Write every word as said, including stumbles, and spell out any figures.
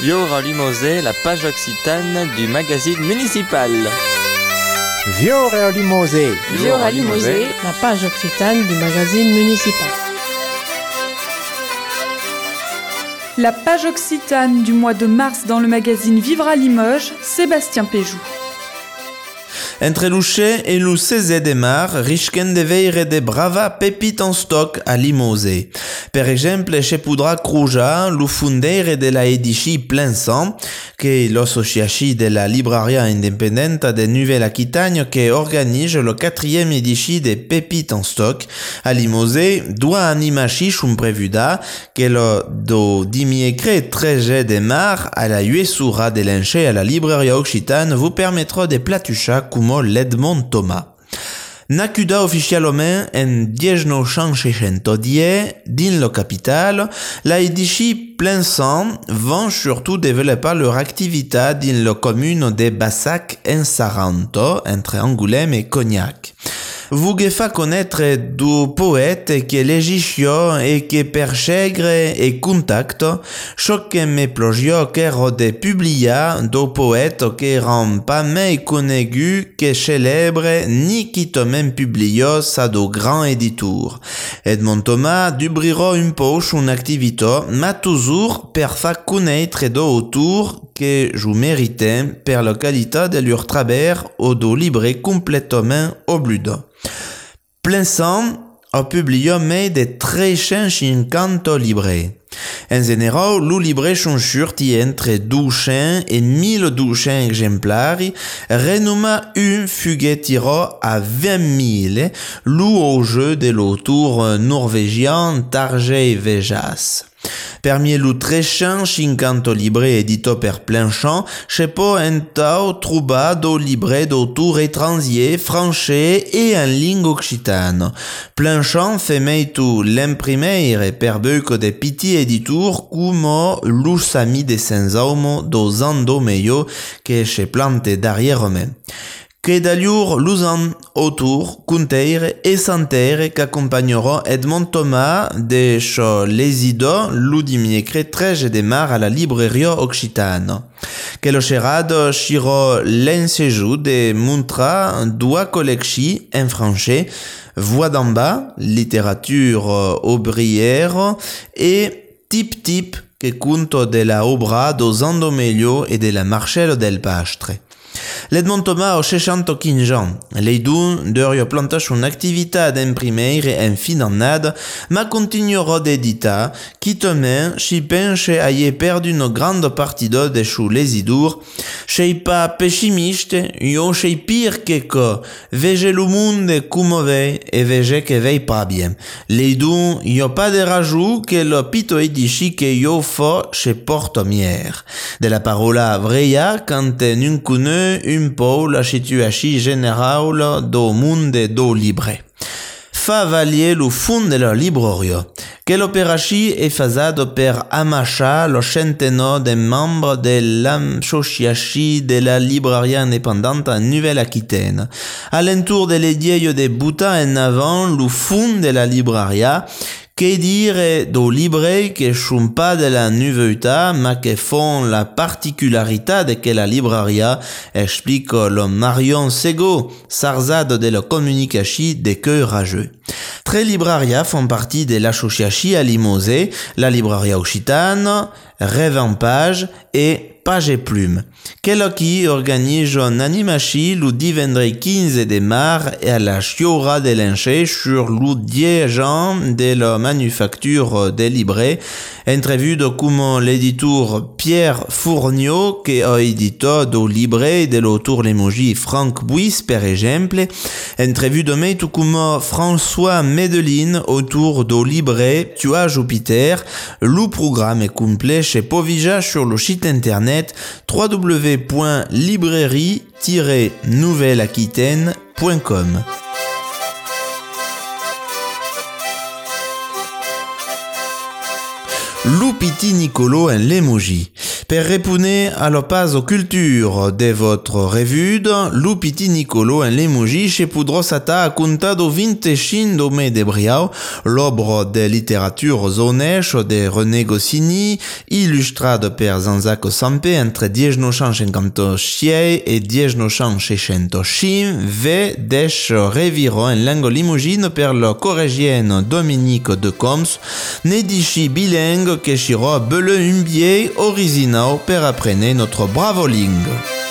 Viora Limosé, la page occitane du magazine municipal. Viora Limosé. Viora Limosé, la page occitane du magazine municipal. La page occitane du mois de mars dans le magazine Vivre à Limoges, Sébastien Péjou. Entre luce et lu seize de mar, risquen de veire de brava pepit en stock a Limosé. Per exemple, che podrà cruja lu fundeire de la edici Plein Sang, che è l'associaci de la Libraria Independenta de Nouvelle-Aquitagne che organise le quatrième edici de pepit en stock a Limosé, due animaci sunt prevuda che lo do dimiecre treze de mar a la uesura de l'enche a la Libraria Occitane vous permettra de platucha como l'Edmond Thomas. Nacuda officialment en mille neuf cent soixante-dix, din le capital, la edici Plein Sang vont surtout développer leur activité dans la commune de Bassac en Saranto, entre Angoulême et Cognac. Vous fa connaître du poète que l'égitio et que per chègre et contact, choc que me plogio qu'ero de publia do poète que rend pas mai connegu que célèbre ni qui te même publio sa do grand éditeur. Edmond Thomas dubriro un peu son activité, mais toujours per fa connaître do autour que je méritais per la qualité de leur travail au do libre complètement au bludo. Plein Sang a publié mais de tres cents cinquante livres. En général, le livre sont sortis entre deux cents et mille deux cents exemplaires, renommé un fuguet tiré à vingt mille, loup au jeu de l'auteur norvégien Tarjei Vesaas. Parmi les tres cents cinquante livres édités per Plein Sang, je peux en tau trouver des livres d'auteurs étrangers, français et en langue occitane. Plein Sang fait tout l'imprimer per beaucoup de petits éditeurs comme los amis de Saint-Jaume dos Andomeio que se plantent derrière eux. Que d'ailleurs l'usan autour, conteire et santerre qu'accompagneront Edmond Thomas de chez Les Idos l'udimiecre treze de mar à la librairie occitane. Que le cherad chiro l'ensejout de montra deux collections en français, Voix d'en bas, littérature ouvrière et Tip Tip que compte de la obra dos Andomeio et de la Marcel del Pastre. L'Edmond Thomas a soixante-quinze ans. L'Eidun deurio plantar son activité d'imprimer en fin d'année, ma continuera d'éditer, quitement, si pense à y perdu une grande partie de sous les idures, c'est pas pessimiste, yo c'est pire que que, vege le monde comme veille, et vege que veille pas bien. L'Eidun, yo pas de rajout que le pito edici que yo fa se porte mière. De la parola vreia, quand nun connaît un peu la situation générale do monde do libre. Fa valier le fond de la librairie. Que l'opération est faite per amacha le centenaire de membres de l'association de la librairie indépendante en Nouvelle-Aquitaine. À l'entour de l'idée de buta en avant le fond de la librairie, que dire do libre que sont pas de la nouveauté, mais que font la particularité de que la libraria, explique le Marion Sego, sarzade de la communication de cœur rageux. Tres libraria font partie de l'association à Limosé, la libraria occitane, Rêve en page et Page et Plume. Quel qui organise un animachi le dimanche quinze de mars et à la Chiora de l'Enche sur le dix ans de la manufacture des librets, entrevue de comme l'éditeur Pierre Fourniot qui a édité le livret de l'auteur Limoges Franck Buis par exemple, entrevue de tout comme François Medeline autour du livret Tu as Jupiter. Le programme est complet chez Povija sur le site internet w w w point librairie tiret nouvelle aquitaine point com. Lu Piti Nicolo en Limoges. Per répondre à la page culture de votre revue, Lupiti Nicolo en Lemougi chez Poudrosata a contado vingt-cinq do mai de Briao, l'obra de littérature zonèche de René Goscinny, illustrada per Zanzaco Sampe entre mille neuf cent cinquante-six et mille neuf cent soixante-cinq, ve dech reviro en langue limougine per le corrigien Dominique de Coms, nedici bilingue que chiro bele un biais original per apprendre notre bravo langue.